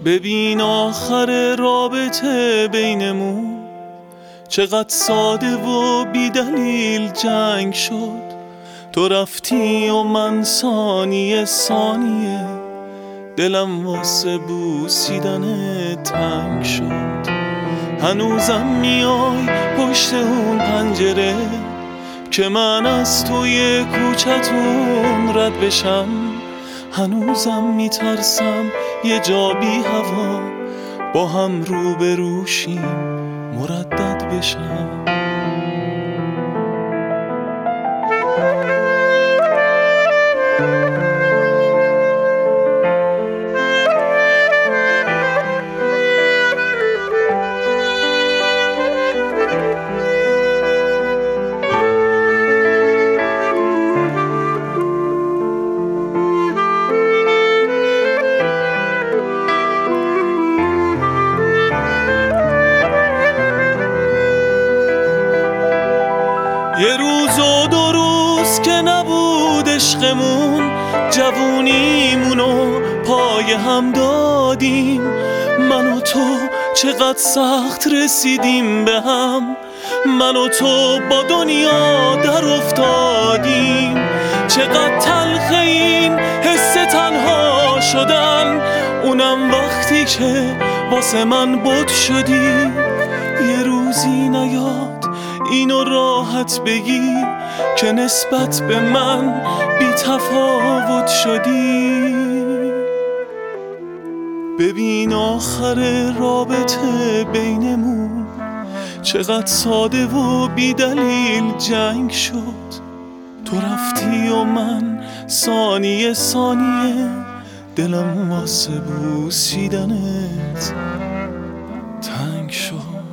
ببین آخر رابطه بینمون چقدر ساده و بی دلیل جنگ شد. تو رفتی و من ثانیه ثانیه دلم واسه بوسیدن تنگ شد. هنوزم میای پشت اون پنجره که من از توی کوچتون رد بشم. هنوزم میترسم یه جا بی هوا با هم روبروشیم مردد بشم. یه روز و دو روز که نبود عشقمون، جوونیمونو پای هم دادیم. من و تو چقدر سخت رسیدیم به هم، من و تو با دنیا در افتادیم. چقدر تلخ این حس تنها شدن، اونم وقتی که واسه من بد شدی. یه روزی نیاد اینو راحت بگی که نسبت به من بی تفاوت شدی. ببین آخر رابطه بینمون چقدر ساده و بی دلیل جنگ شد. تو رفتی و من ثانیه ثانیه دلم واسه بوسیدنت تنگ شد.